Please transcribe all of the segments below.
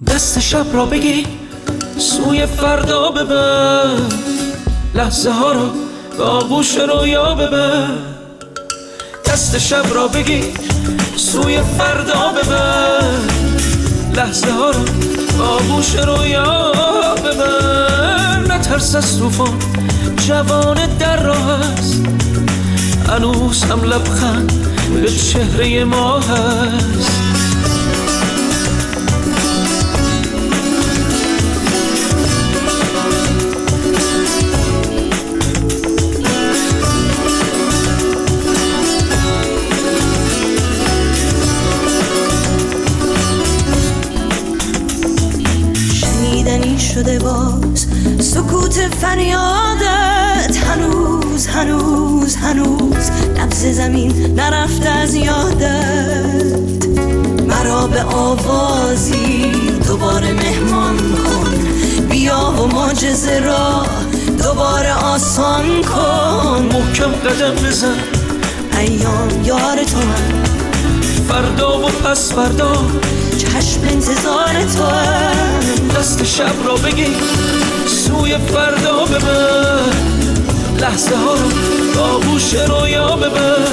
دست شب را بگی سوی فردا ببر، لحظه ها رو به آغوش رویا ببر. دست شب را بگی سوی فردا ببر، لحظه ها رو به آغوش رویا ببر. نترس از طوفان، جوان در راه است، هنوز هم لبخند به چهره ما هست. شنیدنی شده باز سکوت فریادت، هنوز هنوز هنوز نبض زمین نرفته از یادت. مرا به آوازی دوباره مهمان کن، بیا و معجزه را دوباره آسان کن. محکم قدم بزن، ایام یار تو هم، فردا و پس فردا چشم انتظار تو هم. دست شب را بگیر سوی فردا ببر، لحظه ها رو به آغوش رویا ببر.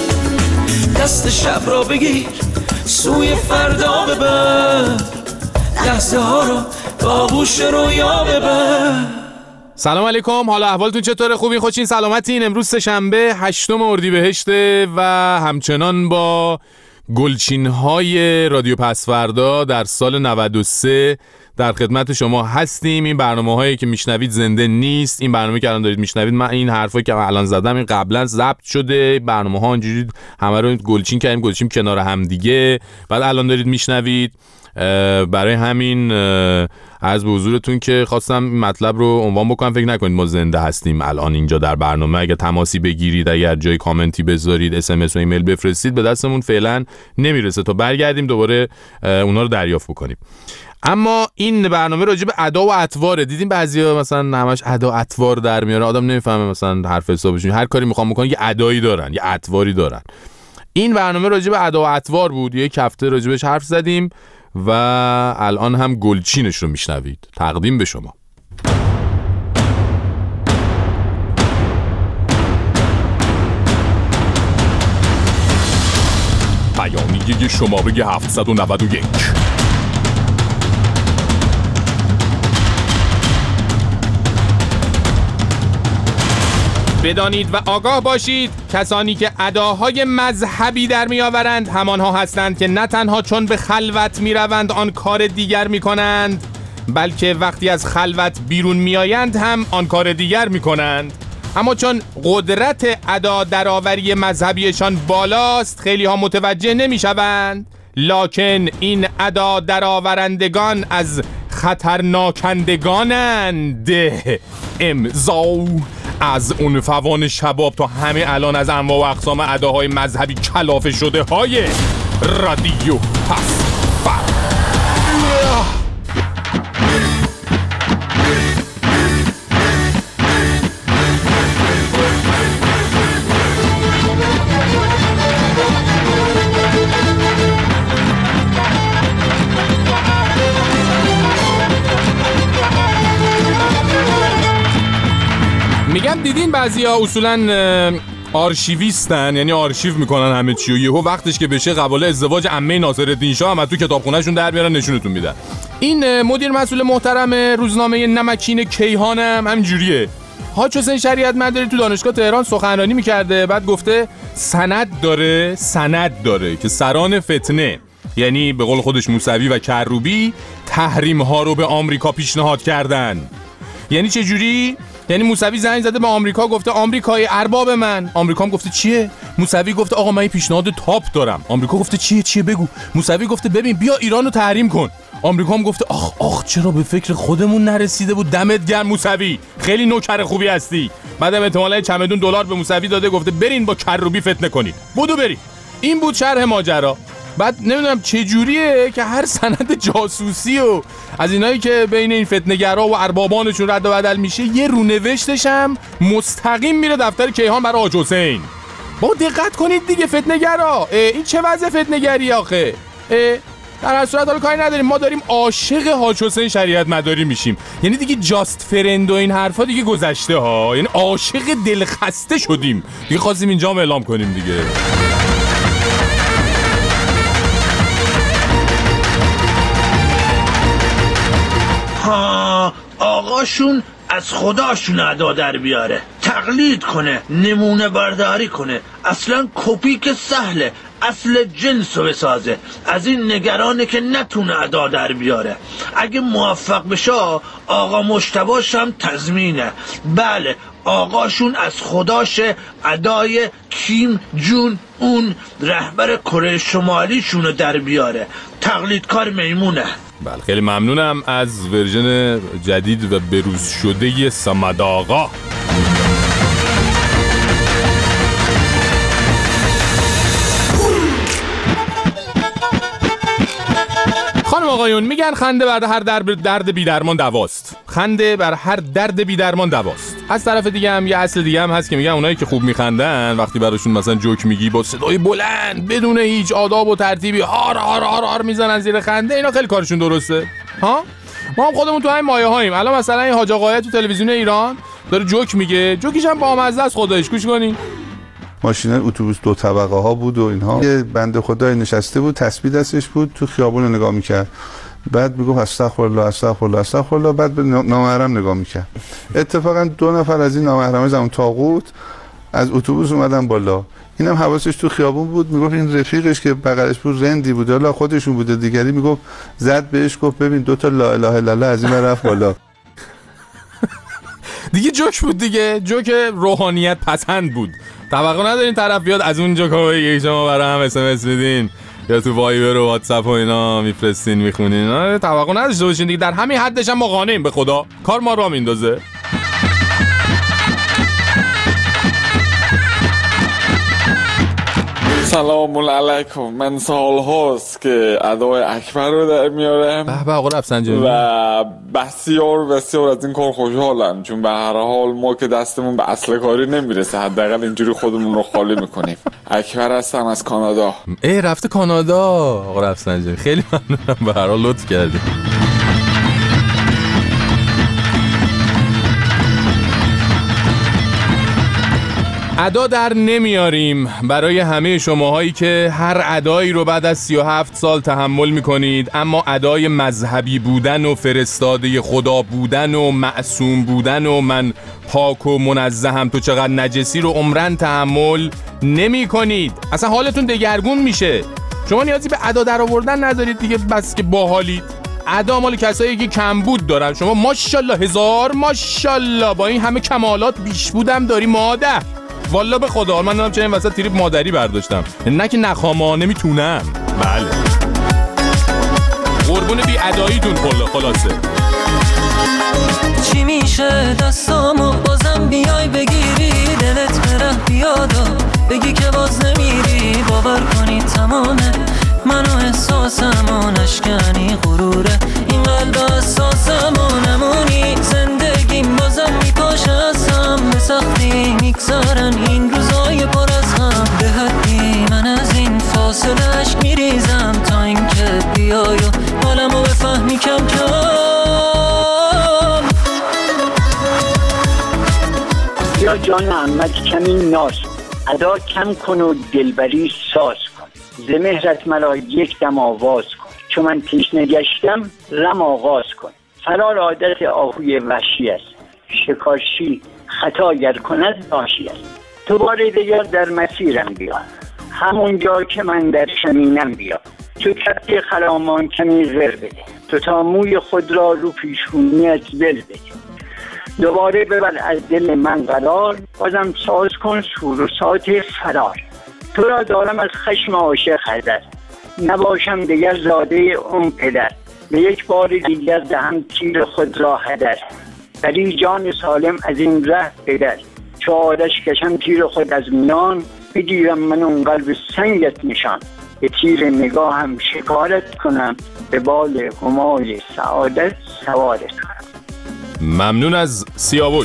دست شب را بگیر سوی فردا ببر، لحظه ها رو به آغوش رویا ببر. سلام علیکم، حالا احوالتون چطوره؟ خوبین؟ خوشین؟ سلامتین؟ امروز سه‌شنبه 8 اردیبهشت و همچنان با گلچین‌های رادیو پس‌فردا در سال 93 در خدمت شما هستیم. این برنامه‌هایی که میشنوید زنده نیست. این برنامه که الان دارید میشنوید، من این حرفایی که الان زدم این قبلا ضبط شده. برنامه‌ها اینجوری همه رو گلچین کردیم، گلچین کنار هم دیگه، بعد الان دارید میشنوید. برای همین عرض به حضورتون که خواستم این مطلب رو عنوان بکنم. فکر نکنید ما زنده هستیم الان اینجا در برنامه. اگه تماسی بگیرید، اگر جای کامنتی بذارید، SMS و ایمیل بفرستید، به دستمون فعلا نمیرسه تا برگردیم دوباره اونا رو دریافت بکنیم. اما این برنامه راجع به ادا و اطواره. دیدیم بعضیا مثلا همش ادا اطوار در میاره، آدم نمیفهمه مثلا حرف حسابشون. هر کاری میخوام بکنن یه ادایی دارن، یه اطواری دارن. این برنامه راجع به ادا و اطوار بود. یک هفته راجع بهش حرف زدیم و الان هم گلچینش رو میشنوید. تقدیم به شما. بیانیه شماره 791. بدانید و آگاه باشید کسانی که اداهای مذهبی در می آورند همانها هستند که نه تنها چون به خلوت می روند آن کار دیگر می کنند، بلکه وقتی از خلوت بیرون می آیند هم آن کار دیگر می کنند. اما چون قدرت ادا درآوری مذهبیشان بالاست خیلی ها متوجه نمی شوند. لکن این ادا درآورندگان از خطرناکندگانند. امضا از اون فوان شباب تا همه الان از انواع و اقسام اداهای مذهبی کلافه شده های رادیو پس‌فردا. میگم دیدین بعضیا اصولا آرشیویستن، یعنی آرشیو میکنن همه چی و یهو وقتش که بشه قباله ازدواج عمه ناصرالدین شاه هم تو کتابخونه‌شون در میارن نشونتون میدن. این مدیر مسئول محترم روزنامه نمکین کیهانم همینجوریه. حاج حسین شریعت مداری تو دانشگاه تهران سخنرانی میکرده، بعد گفته سند داره که سران فتنه، یعنی به قول خودش موسوی و کروبی، تحریم ها رو به آمریکا پیشنهاد کردن. یعنی چه جوری؟ یعنی موسوی زنگ زده به آمریکا، گفته آمریکای ارباب من. آمریکا هم گفته چیه؟ موسوی گفته آقا من پیشنهاد تاپ دارم. آمریکا گفته چیه بگو. موسوی گفته ببین بیا ایرانو تحریم کن. آمریکا هم گفته آخ چرا به فکر خودمون نرسیده بود. دمت گرم موسوی، خیلی نوکر خوبی هستی. بعدم احتمالاً چمدون دلار به موسوی داده، گفته برین با کروبی فتنه کنید، بدو برید. این بود شرح ماجرا. بعد نمیدونم چه جوریه که هر سند جاسوسی و از اینایی که بین این فتنه‌گرا و اربابانشون رد و بدل میشه یه رونوشتش هم مستقیم میره دفتر کیهان برای حاج حسین. با دقت کنید دیگه فتنه‌گرا، این چه وضع فتنه‌گری آخه؟ در هر صورت حالا کاری نداریم، ما داریم عاشق حاج حسین شریعت مداری میشیم. یعنی دیگه جاست فرند و این حرفا دیگه گذشته ها، یعنی عاشق دلخسته شدیم دیگه، خواستیم اینجا هم اعلام کنیم دیگه. ها آقاشون از خداشون ادا در بیاره، تقلید کنه، نمونه برداری کنه، اصلا کپی که سهله، اصل جنس رو بسازه. از این نگرانه که نتونه ادا در بیاره. اگه موفق بشه آقا مجتبی‌ش هم تضمینه. بله آقاشون از خداش ادای کیم جون اون رهبر کره شمالیشون رو در بیاره. تقلیدکار میمونه. بله خیلی ممنونم از ورژن جدید و بروز شده صمد آقا. خانم آقایون میگن خنده بر هر درد بی درمان دواست. خنده بر هر درد بی درمان دواست. از طرف دیگه هم یه اصل دیگه هم هست که میگن اونایی که خوب میخندن وقتی براشون مثلا جوک میگی با صدای بلند بدون هیچ آداب و ترتیبی هار هار هار هار میزنن زیر خنده، اینا خیلی کارشون درسته. ها ما هم خودمون تو همین مایه هاییم. الان مثلا این حاج آقای تو تلویزیون ایران داره جوک میگه، جوکیش هم بامزه است خداییش، گوش کنین. ماشین اتوبوس 2 طبقه ها بود و اینها. یه بنده خدای نشسته بود، تسبیح دستش بود، تو خیابون رو نگاه میکرد. بعد میگفت استغفرالله استغفرالله استغفرالله، بعد به نامحرم نگاه میکرد. اتفاقا 2 نفر از این نامحرمه زمان طاغوت از اتوبوس اومدن بالا. اینم حواسش تو خیابون بود، میگفت این رفیقش که بغلش بود رندی بود، حالا خودشون بوده دیگری، میگفت زد بهش گفت ببین 2 تا لا اله الا الله از این رفت بالا. دیگه جوک بود دیگه، جوک روحانیت پسند بود. توقع ندارین طرف بیاد از اون جوکا بگه شما برای هم اس میدین یا تو وایبر و واتساپ و اینا میفرستین میخونین. توقع نداشته باشین دیگه، در همین حدش هم ما قانعیم به خدا، کار ما را میندازه. سلام علیکم. من سال هاست که ادای اکبر رو در میارم. به به آقا رفسنجانی. و بسیار از این کار خوشحالم، چون به هر حال ما که دستمون به اصل کاری نمیرسه، حداقل اینجوری خودمون رو خالی میکنیم. اکبر هستم از کانادا. رفته کانادا آقا رفسنجانی، خیلی ممنونم، به هر حال لطف کردی. ادا در نمیاریم برای همه شماهایی که هر ادایی رو بعد از 37 سال تحمل میکنید، اما ادای مذهبی بودن و فرستاده خدا بودن و معصوم بودن و من پاک و منزهم تو چقدر نجسی رو عمرن تحمل نمی کنید. اصلا حالتون دگرگون میشه. شما نیازی به ادا در آوردن ندارید دیگه، بس که باحالید. ادا مال کسایی که کمبود دارن، شما ماشاءالله هزار ماشاءالله با این همه کمالات بیش بودم داری مادر. والا به خدا من نمیدونم چه این وسط تریپ مادری برداشتم، نه که نخواما نمیتونم. بله قربون بی اداییتون خلاصه. چی میشه دستامو بازم بیای بگیری، دلت بره بیادا بگی که باز نمیری، باور کنی تمامه منو احساسمو نشکنی، غروره این قلب اساسمو نمونی، زندگیم بازم میپاشه ازم، به سختی میگذارن این روزای پر از غم، به حدی من از این فاصله عشق میریزم تا اینکه بیای و حالمو بفهمی کم کم. یا جان محمد کمی ناز ادا کم کن و دلبری ساز کن، ز مهرت مرا یک دم آواز کن، چون من تشنه گشتم رم آغاز کن، فرار عادت آهوی وحشی است، شکارچی خطا گر کند ناشی است، تو بار دیگر در مسیرم بیا، همونجا که من در شمینم بیا، تو کبک خرامان کمی زر بده، تو تا موی خود را رو پیشونیت ول بده، دوباره ببر از دل من قرار، بازم ساز کن سور و سات فرار، تو را دارم از خشم عاشق حذر، نباشم دیگر زاده اون پدر، به یک بار دیگر دهم تیر خود را هدر، بری جان سالم از این ره بدر، چو آتش کشم تیر خود از میان، بگیرم من اون قلب سنگت نشان، به تیر نگاهم شکارت کنم، به بال همای سعادت سوارت کنم. ممنون از سیاوش.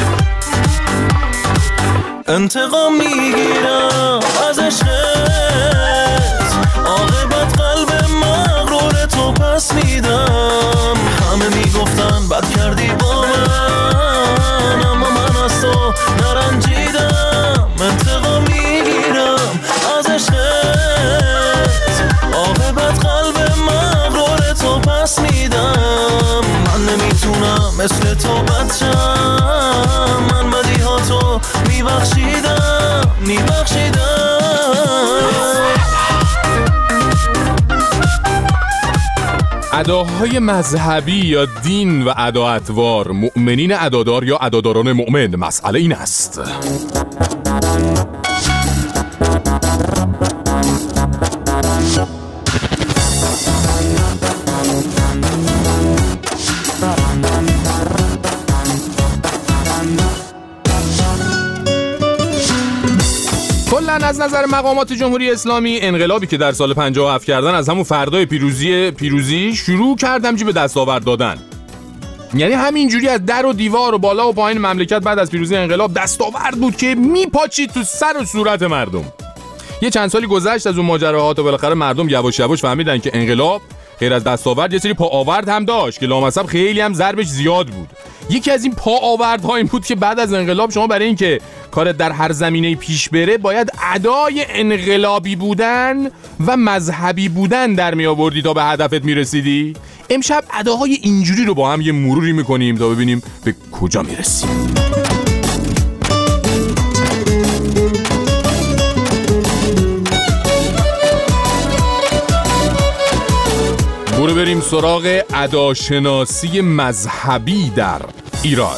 انتقام میگیرم از عشقت، عاقبت قلب مغرور پس میدم. همه میگفتن بد کردی با من، اما من از تو نرنجیدم. انتقام میگیرم از عشقت، عاقبت قلب مغرور تو پس میدم. من نمیتونم مثل تو بچم، من بدیها تو میبخشیدم. اداهای مذهبی یا دین و اداعتوار، مؤمنین ادادار یا اداداران مؤمن، مسئله این است. کلاً از نظر مقامات جمهوری اسلامی، انقلابی که در سال 57 کردن از همون فردای پیروزی شروع کرد همچی به دستاورد دادن. یعنی همینجوری از در و دیوار و بالا و پایین مملکت بعد از پیروزی انقلاب دستاورد بود که میپاچید تو سر و صورت مردم. یه چند سالی گذشت از اون ماجراها تا بالاخره مردم یواش یواش فهمیدن که انقلاب غیر از دستاورد یه سری پاآورد هم داشت که لامصب خیلی هم ضربش زیاد بود. یکی از این پاآوردها این بود که بعد از انقلاب شما برای اینکه کارت در هر زمینه پیش بره باید ادای انقلابی بودن و مذهبی بودن در می آوردی تا به هدفت میرسیدی. امشب اداهای اینجوری رو با هم یه مروری میکنیم تا ببینیم به کجا میرسیم. برو بریم سراغ اداشناسی مذهبی در ایران.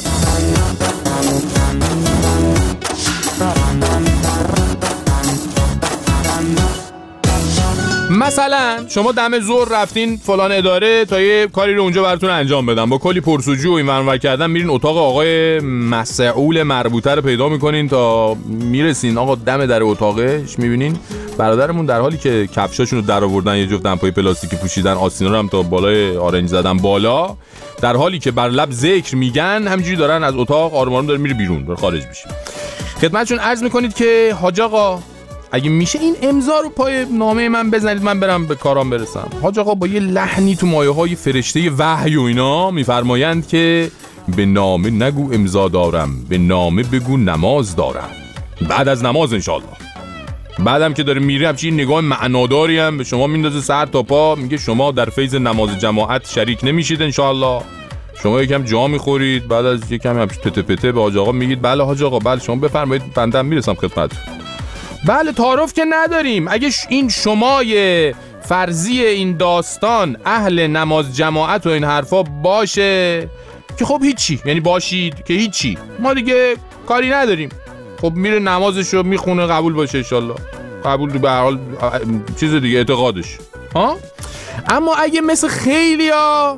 مثلا شما دم ظهر رفتین فلان اداره تا یه کاری رو اونجا براتون انجام بدن، با کلی پرسجو و این ور کردن میرین اتاق آقای مسئول مربوطه رو پیدا میکنین تا میرسین آقا دم در اتاقش میبینین برادرمون در حالی که کفشاشون رو در آوردن، یه جفت دمپایی پلاستیکی پوشیدن، آستینا رو هم تا بالای آرنج زدن بالا، در حالی که بر لب ذکر میگن همینجوری دارن از اتاق آروم آروم داره میره بیرون، داره خارج میشه. خدمتشون عرض میکنید که حاج آقا اگه میشه این امضا رو پای نامه من بزنید من برم به کارام برسم. حاج آقا با یه لحنی تو مایه‌های فرشته وحی و اینا میفرمایند که به نامه نگو امضا دارم، به نامه بگو نماز دارم. بعد از نماز انشالله. بعدم که داره میره همچین نگاه معناداری هم به شما میندازه سر تا پا، میگه شما در فیض نماز جماعت شریک نمیشید انشالله. شما یکم جا میخورید، بعد از یکم همچین پته پته به حاج آقا میگید بله حاج آقا بله شما بفرمایید بنده میرسم خدمتتون. بله تعارف که نداریم. اگه این شمای فرضی این داستان اهل نماز جماعت و این حرفا باشه که خب هیچی، یعنی باشید که هیچی، ما دیگه کاری نداریم. خب میره نمازشو میخونه، قبول باشه انشالله، قبول به هر حال چیز دیگه اعتقادش ها. اما اگه مثل خیلیا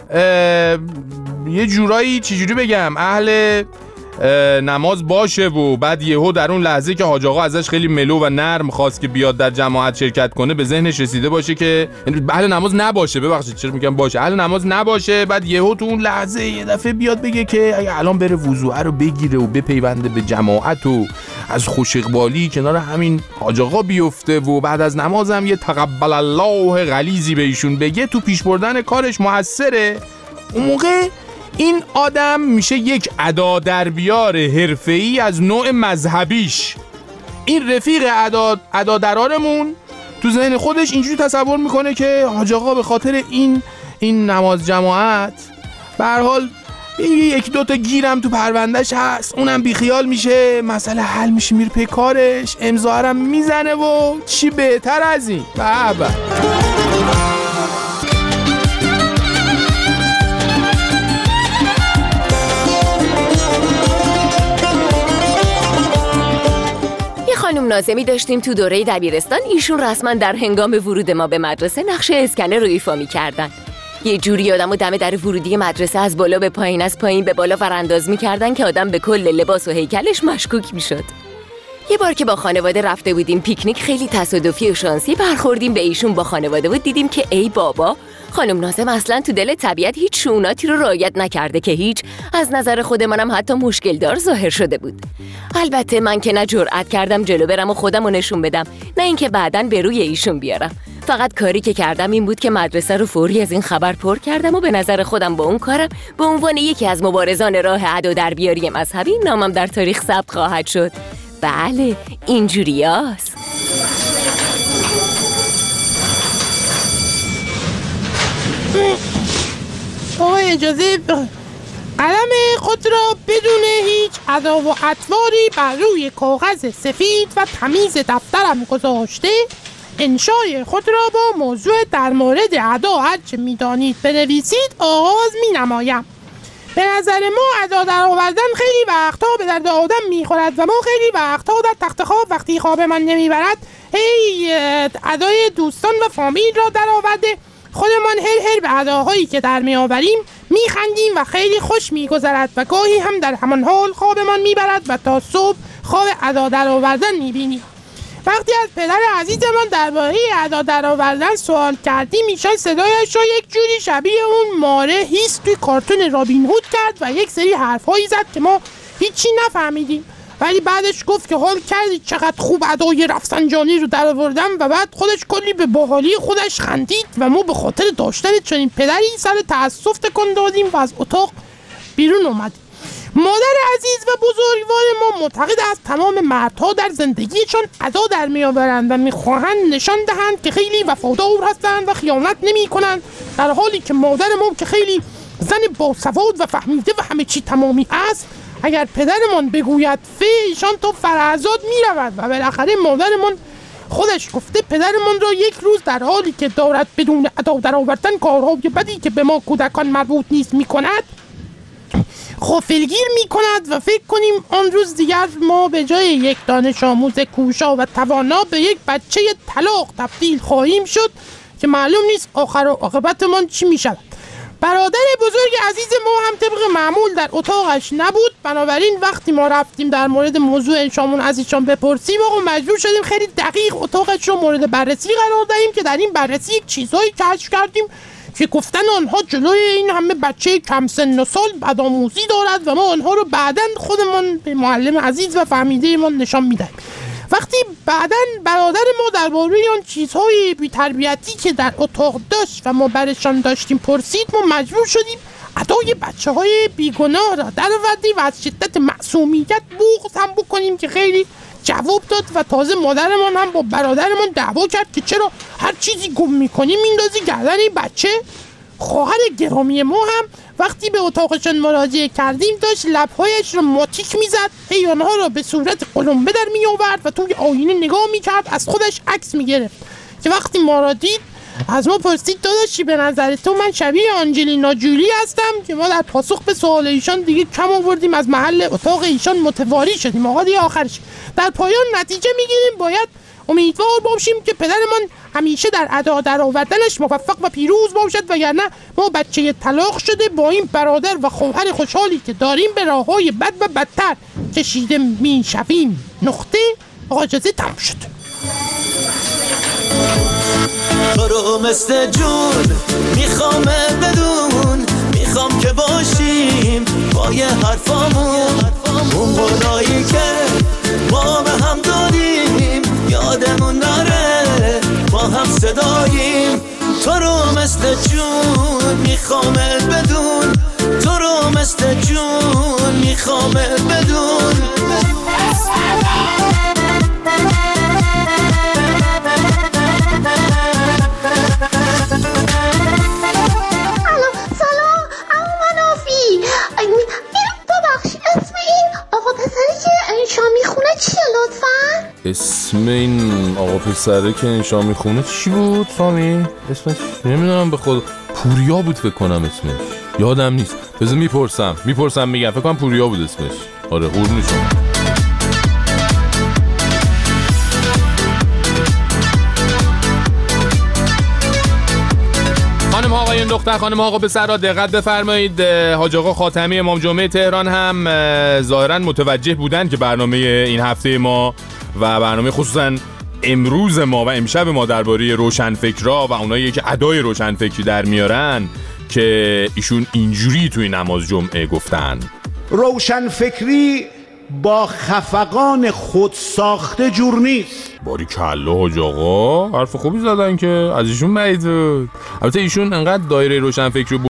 یه جورایی چجوری بگم اهل نماز باشه و بعد یهو در اون لحظه که حاج آقا ازش خیلی ملو و نرم خواست که بیاد در جماعت شرکت کنه به ذهنش رسیده باشه که اهل نماز نباشه، ببخشید چرا میگم باشه، اهل نماز نباشه، بعد یهو تو اون لحظه یه دفعه بیاد بگه که اگه الان بره وضوء رو بگیره و بپیونده به جماعت و از خوش اقبالی کنار همین حاج آقا بیفته و بعد از نماز هم یه تقبل الله غلیظی به ایشون بگه، تو پیش بردن کارش موثره. اون موقع این آدم میشه یک ادا در بیار حرفه‌ای از نوع مذهبیش. این رفیق ادا درارمون تو ذهن خودش اینجوری تصور میکنه که حاج آقا به خاطر این نماز جماعت به هر حال یک دوتا گیرم تو پروندهش هست، اونم بیخیال میشه، مسئله حل میشه، میره پی کارش، امضا هم میزنه و چی بهتر از این. بابا خانم ناظمی داشتیم تو دوره دبیرستان، ایشون رسما در هنگام ورود ما به مدرسه نقش اسکنر رو ایفا می‌کردن. یه جوری آدمو دم در ورودی مدرسه از بالا به پایین از پایین به بالا ورانداز می‌کردن که آدم به کل لباس و هیکلش مشکوک می‌شد. یه بار که با خانواده رفته بودیم پیکنیک، خیلی تصادفی و شانسی برخوردیم به ایشون با خانواده و دیدیم که ای بابا، خانم ناظم اصلا تو دل طبیعت هیچ شؤوناتی رو رعایت نکرده که هیچ، از نظر خود منم حتی مشکل دار ظاهر شده بود. البته من که نه جرأت کردم جلو برم و خودم رو نشون بدم، نه اینکه بعداً به روی ایشون بیارم. فقط کاری که کردم این بود که مدرسه رو فوری از این خبر پر کردم و به نظر خودم با اون کارم به عنوان یکی از مبارزان راه ادا در بیاری مذهبی نامم در تاریخ ثبت خواهد شد. بله اینجوریاست. اجازه قلم خود را بدون هیچ ادا و اطواری بر روی کاغذ سفید و تمیز دفترم گذاشته انشای خود را با موضوع در مورد ادا هرچه می‌دانید بنویسید آغاز می‌نمایم. به نظر ما ادا در آوردن خیلی وقتا به درد آدم می‌خورد و ما خیلی وقتا در تخت خواب وقتی خوابمان نمیبرد ادای دوستان و فامیل را در آورده خودمان هر به اداهایی که در میآوریم میخندیم و خیلی خوش میگذرد و گاهی هم در همان حال خوابمان میبرد و تا صبح خواب ادا در آوردن میبینیم. وقتی از پدر عزیزمان درباره ادا در آوردن سوال کردیم ایشان صدایش را یک جوری شبیه اون ماره هیس توی کارتون رابین هود کرد و یک سری حرفهایی زد که ما هیچی نفهمیدیم، ولی بعدش گفت که حال کردی چقدر خوب ادای رفسنجانی رو در آوردم و بعد خودش کلی به باحالی خودش خندید و ما به خاطر داشتن چنین پدری سر تأسف تکان دادیم و از اتاق بیرون اومدیم. مادر عزیز و بزرگوار ما معتقد است تمام مردها در زندگیشان ادا در میآورند و میخواهند نشان دهند که خیلی وفادار هستند و خیانت نمی کنند، در حالی که مادر ما که خیلی زن باسواد و فهمیده و همه چی تمامی است اگر پدرمان بگوید ایشان تو فرزاد میرود و بالاخره مادرمان خودش گفته پدرمان را یک روز در حالی که دارد بدون ادا در آوردن کارهای بدی که به ما کودکان مربوط نیست میکند غافلگیر میکند و فکر کنیم آن روز دیگر ما به جای یک دانش آموز کوشا و توانا به یک بچه طلاق تبدیل خواهیم شد که معلوم نیست آخر و عاقبتمان چی میشود. برادر بزرگ عزیز ما هم طبق معمول در اتاقش نبود، بنابراین وقتی ما رفتیم در مورد موضوع انشامون از ایشان بپرسیم مجبور شدیم خیلی دقیق اتاقش رو مورد بررسی قرار دهیم که در این بررسی یک چیزایی کشف کردیم که گفتن آنها جلوی این همه بچه کم سن و سال بدآموزی دارد و ما آنها رو بعداً خودمان به معلم عزیز و فهمیده ما نشان میدهیم. وقتی بعداً برادر ما درباره آن چیزهای بی‌تربیتی که در اتاق داشت و ما برشان داشتیم پرسید ما مجبور شدیم ادای بچه‌های بیگناه را در آوردیم و از شدت معصومیت بغض هم بکنیم که خیلی جواب داد و تازه مادرمان هم با برادرمان دعوا کرد که چرا هر چیزی گم می‌کنی میندازی گردن این بچه. خواهر گرامی ما هم وقتی به اتاقشان مراجعه کردیم داشت لب‌هایش را ماتیک می‌زد، هی آنها را به صورت قلمبه در می‌آورد و توی آینه نگاه می‌کرد، از خودش عکس می‌گرفت که وقتی ما را دید از ما پرسید داداشی به نظر تو من شبیه آنجلینا جولی هستم که ما در پاسخ به سوال ایشان دیگه کم آوردیم از محل اتاق ایشان متواری شدیم. آقا دیگه آخرش در پایان نتیجه می‌گیریم باید امیدوار باشیم که پدرمان همیشه در ادا در آوردنش موفق و پیروز باشد وگرنه ما بچه طلاق شده با این برادر و خواهر خوشحالی که داریم به راههای بد و بدتر کشیده میشویم. نقطه. آقا اجازه تمام شد. تو رو مثل جون میخوام بدون، میخوام که باشیم با یه حرفامون، اون قولایی که ما به هم داریم یادمون نره با هم صداییم. تو رو مثل جون میخوام بدون، تو رو مثل جون میخوام بدون. اسم این آقا پسری که انشا میخونه چیه لطفا؟ اسم این آقا پسری که انشا میخونه چی بود سامی؟ اسمش نمیدونم به خود پوریا بود فکر کنم اسمش، یادم نیست. بذار میپرسم میگم فکر کنم پوریا بود اسمش. آره قربون شما. خانم آقایون دختر خانم آقا پسرها دقت بفرمایید. حاج آقا خاتمی امام جمعه تهران هم ظاهرا متوجه بودن که برنامه این هفته ما و برنامه خصوصا امروز ما و امشب ما درباره روشنفکرها و اونایی که ادای روشنفکری در میارن که ایشون اینجوری توی نماز جمعه گفتن: روشنفکری با خفقان خود ساخته جور نیست. باری کلا حاج آقا، حرف خوبی زدن که از ایشون بعید بود. البته ایشون انقدر دایره روشنفکر